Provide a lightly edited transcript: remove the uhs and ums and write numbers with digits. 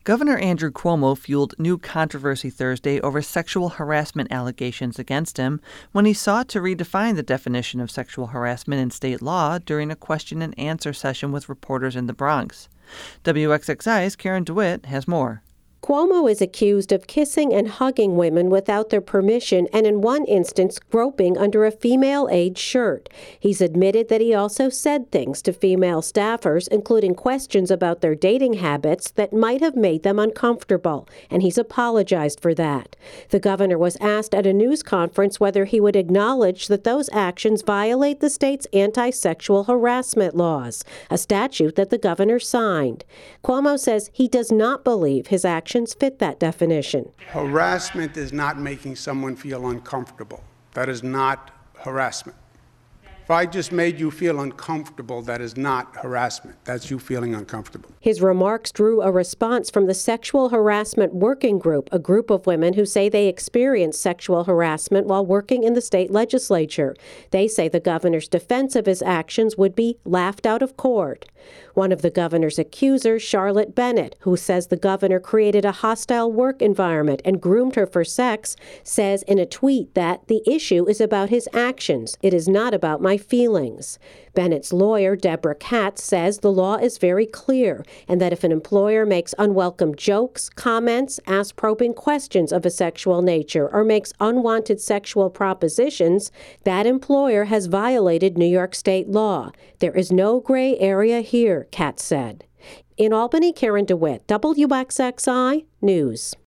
Governor Andrew Cuomo fueled new controversy Thursday over sexual harassment allegations against him when he sought to redefine the definition of sexual harassment in state law during a question and answer session with reporters in the Bronx. WXXI's Karen DeWitt has more. Cuomo is accused of kissing and hugging women without their permission and in one instance groping under a female aide shirt. He's admitted that he also said things to female staffers, including questions about their dating habits that might have made them uncomfortable, and he's apologized for that. The governor was asked at a news conference whether he would acknowledge that those actions violate the state's anti-sexual harassment laws, a statute that the governor signed. Cuomo says he does not believe his actions fit that definition. Harassment is not making someone feel uncomfortable. That is not harassment. If I just made you feel uncomfortable, that is not harassment. That's you feeling uncomfortable. His remarks drew a response from the Sexual Harassment Working Group, a group of women who say they experienced sexual harassment while working in the state legislature. They say the governor's defense of his actions would be laughed out of court. One of the governor's accusers, Charlotte Bennett, who says the governor created a hostile work environment and groomed her for sex, says in a tweet that the issue is about his actions. It is not about my feelings. Bennett's lawyer, Deborah Katz, says the law is very clear and that if an employer makes unwelcome jokes, comments, asks probing questions of a sexual nature, or makes unwanted sexual propositions, that employer has violated New York state law. There is no gray area here, Katz said. In Albany, Karen DeWitt, WXXI News.